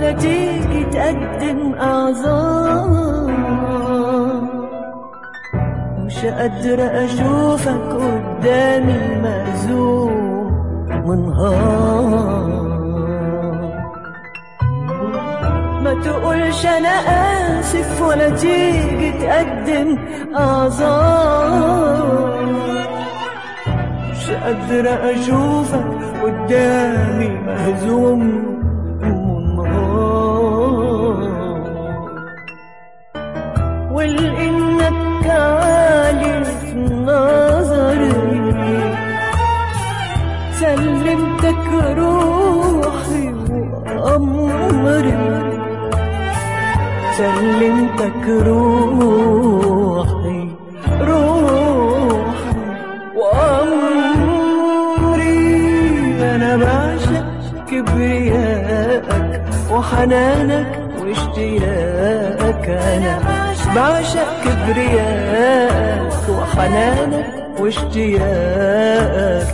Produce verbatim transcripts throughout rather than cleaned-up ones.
ولا تيجي تقدم أعذار. مش قادرة أشوفك قدامي مهزوم منهار. ما تقولش أنا آسف ولا تيجي تقدم أعذار. مش قادرة أشوفك قدامي مهزوم منهار. ولإنك عالي في نظري سلمتك روحي وأمري. سلمتك روحي روحي وأمري. أنا بعشق كبريائك وحنانك واشتياقك. أنا بعشق كبريائك وحنانك واشتياقك.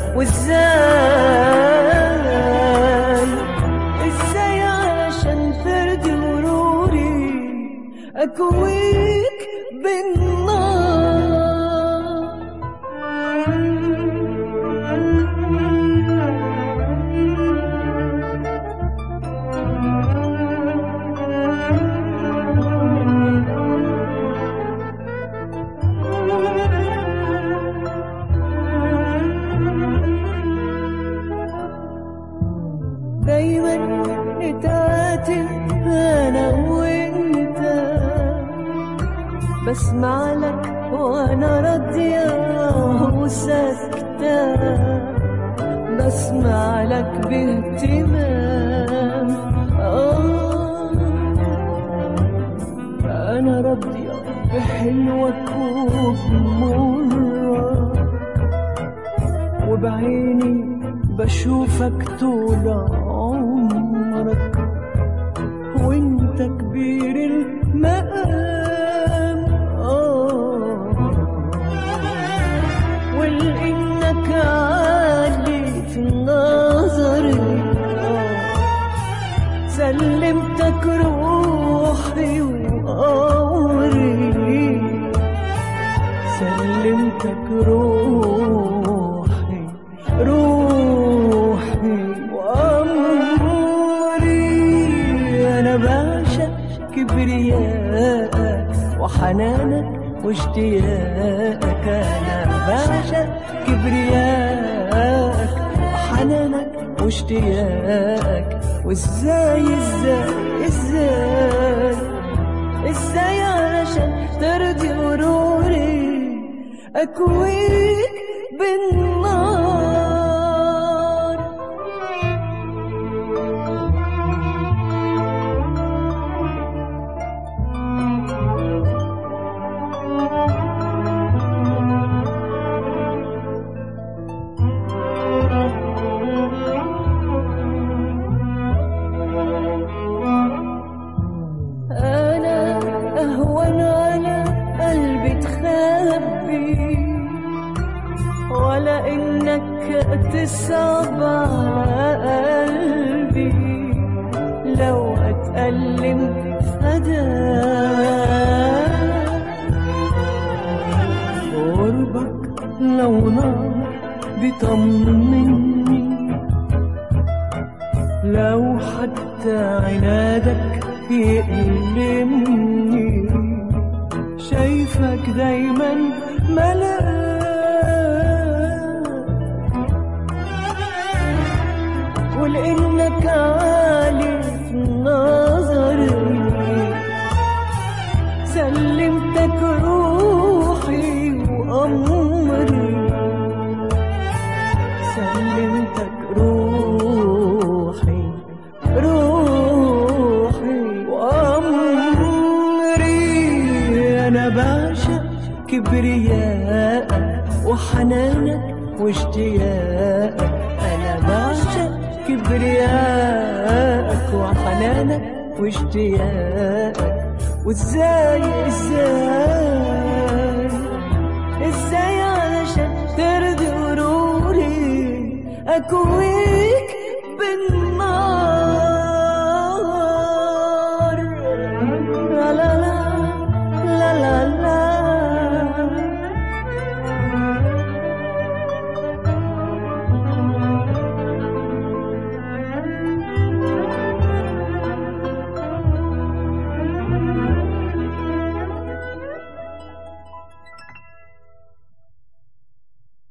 وازاي ازاي عشان ترضي مروري أكويك بالنار. دايما نتعاتب أنا وإنت، بسمع لك وأنا راضية وساكتة. بسمع لك باهتمام آه. أنا راضية بحلوك وبمرة، وبعيني بشوفك طول عمرك. وانت كبير المقام آه. ولإنك عالي في نظري آه. سلمتك روحي وأمري. سلمتك روحي روحي وأمري. أنا بعشق كبريائك وحنانك واشتياقك. أنا بعشق كبريائك وحنانك واشتياقك. وازاي ازاي ازاي ازاي علشان ترضي غروري أكويك بالنار. أنا أهون على قلبي تخبي، ولا إنك تصعب على قلبي. لو أتألم فداك قربك، لو نار بيطمني، لو حتى عنادك يألمني. شايفك دايما ملاك، ولإنك عالي في نظري سلمتك روحي وأمري. سلمتك روحي روحي وأمري. أنا بعشق كبريائك وحنانك واشتياقك. أنا بعشق كبريائك وحنانك واشتياقك. وازاي ازاي ازاي علشان ترضي غروري أكويك